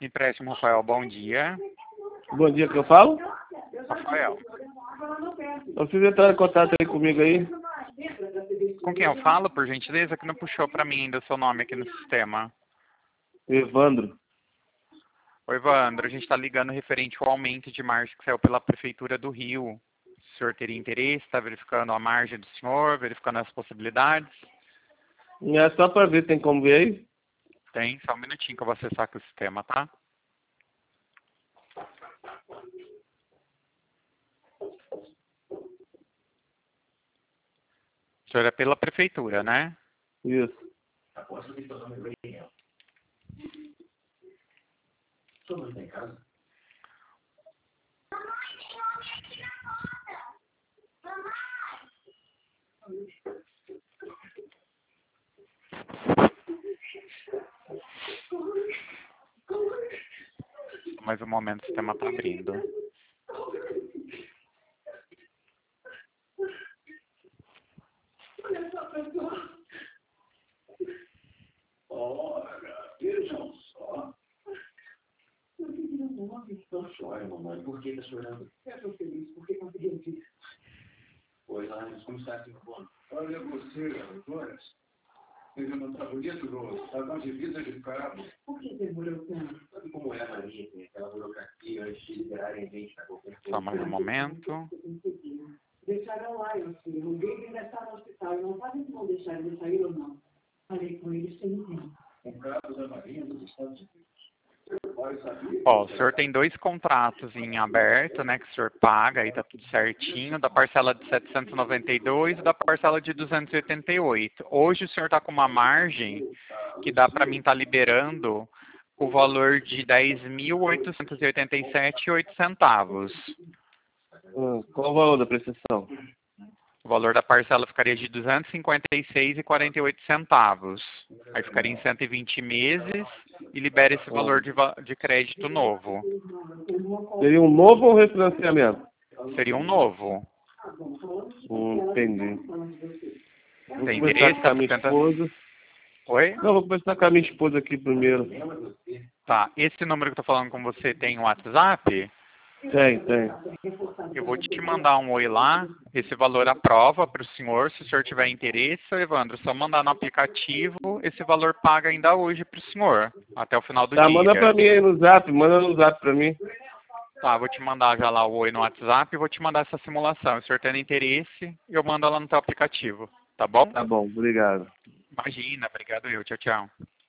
Empréstimo Rafael, bom dia. Bom dia, que eu falo? Rafael. Vocês entraram em contato aí comigo aí? Com quem eu falo, por gentileza, que não puxou para mim ainda o seu nome aqui no sistema. Evandro. Oi, Evandro, a gente está ligando referente ao aumento de margem que saiu pela Prefeitura do Rio. O senhor teria interesse? Está verificando a margem do senhor, verificando as possibilidades? É só para ver, tem como ver aí? Tem, só um minutinho que eu vou acessar aqui o sistema, tá? O senhor é pela Prefeitura, né? Isso. Mais um momento, o sistema está abrindo. Vejam só. Não chore, mamãe. Por que está chorando? Eu estou feliz porque consegui isso. Pois, Agnes, como está se bom? Olha você, Antônio. Ele não está bonito, não. Está com divisa de cabo. Por que demorou tanto? Sabe como é a Maria? Tem aquela burocracia antes de liberarem a gente para qualquer coisa. Só mais um momento. Deixaram lá, eu sei. O David ainda está no hospital. Não sabem se vão deixar ele sair ou não. Falei com eles sem tempo. Um caso da Marinha dos Estados Unidos. Vai saber. Ó, o senhor tem 2 contratos em aberto, né, que o senhor paga, aí tá tudo certinho, da parcela de 792 e da parcela de 288. Hoje o senhor tá com uma margem que dá para mim estar liberando o valor de 10.887,08 Qual o valor da prestação? O valor da parcela ficaria de 256,48 Aí ficaria em 120 meses e libera esse valor de crédito novo. Seria um novo ou um refinanciamento? Seria um novo. Entendi. Tem Vou interesse? conversar com a minha esposa. Oi? Não, vou conversar com a minha esposa aqui primeiro. Tá. Esse número que eu tô falando com você tem um WhatsApp? Tem. Eu vou te mandar um oi lá. Esse valor aprova para o senhor. Se o senhor tiver interesse, Evandro, só mandar no aplicativo. Esse valor paga ainda hoje para o senhor, até o final do dia. Tá, manda pra mim aí no zap. Manda no zap pra mim. Tá, vou te mandar já lá o oi no WhatsApp e vou te mandar essa simulação. Se o senhor tendo interesse, eu mando ela no teu aplicativo. Tá bom? Tá bom, obrigado. Imagina, obrigado eu. Tchau, tchau.